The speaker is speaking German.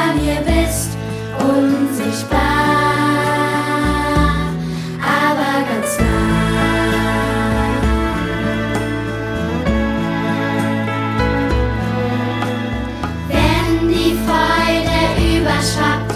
bei mir bist, unsichtbar, aber ganz nah. Wenn die Freude überschwappt